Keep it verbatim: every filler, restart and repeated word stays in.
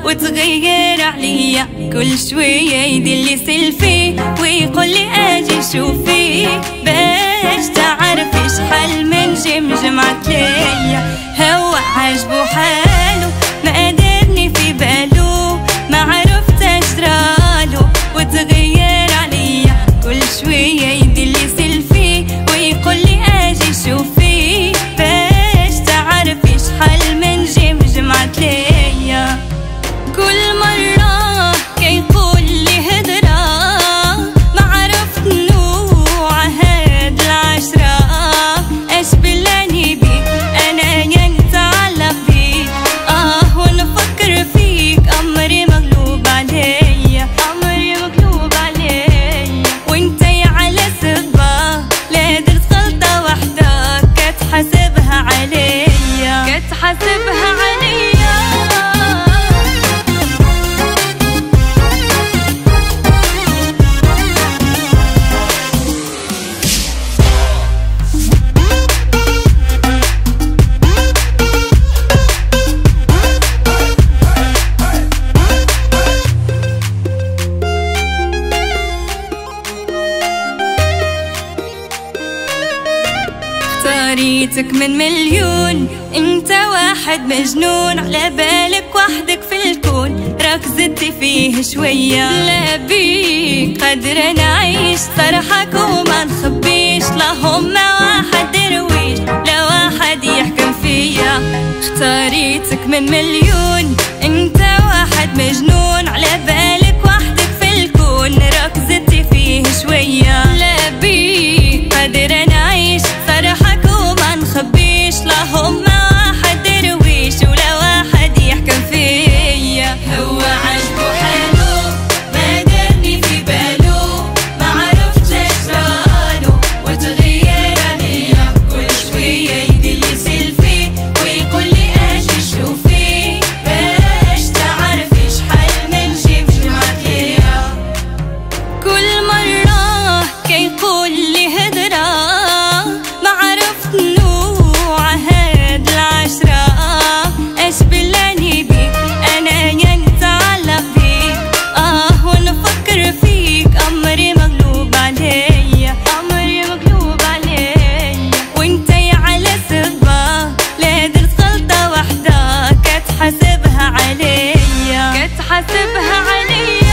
وتغير عليا كل شوية يدلي سيلفي ويقول لي اجي شوفي باش تعرفي شحال من جمجم عتليا. هو عاجبو حالو ما قدرني في بالو ما عرفت اشرالو وتغير عليا كل شوية يدلي سيلفي ويقول لي اجي شوفي باش تعرفي شحال من جمجم عتليا. كل مرة كيقول لي هدرة ما عرفت نوع هاد العشرة اش بلاني بيك انا ينتعلق بيك اه ونفكر فيك امري مغلوب عليا امري مغلوب عليا وانتي على سبة لا درت غلطة وحدة كتحاسبها عليا كتحاسبها عليا. اختاريتك من مليون انت واحد مجنون على بالك وحدك في الكون راك زدتي فيه شوية لا بيك قادرة نعيش صرحك وما نخبيش لا هما واحد درويش لا واحد يحكم فيا. اختاريتك من مليون انت واحد مجنون على بالك وحدك في الكون راك زدتي فيه شوية لا بيك قادرة نعيش صرحك وما نخبيش لا هما واحد درويش ولا واحد يحكم فيا. هو عاجبو حالو ما دارني في بالو ما عرفتش اشرالو وتغير عليا كل شوية يدلي سيلفي ويقول لي اجي شوفي باش تعرفي شحال من جمجم عتليا. كل مرة كيقول لي هدرة ما عرفت نوع هاد العشرة اش بلاني بيك انا ينتعلق بيك اه ونفكر فيك امري مغلوب عليا امري مغلوب عليا وانتي على سبة لا درت غلطة وحدة كتحاسبها عليا كتحاسبها عليا.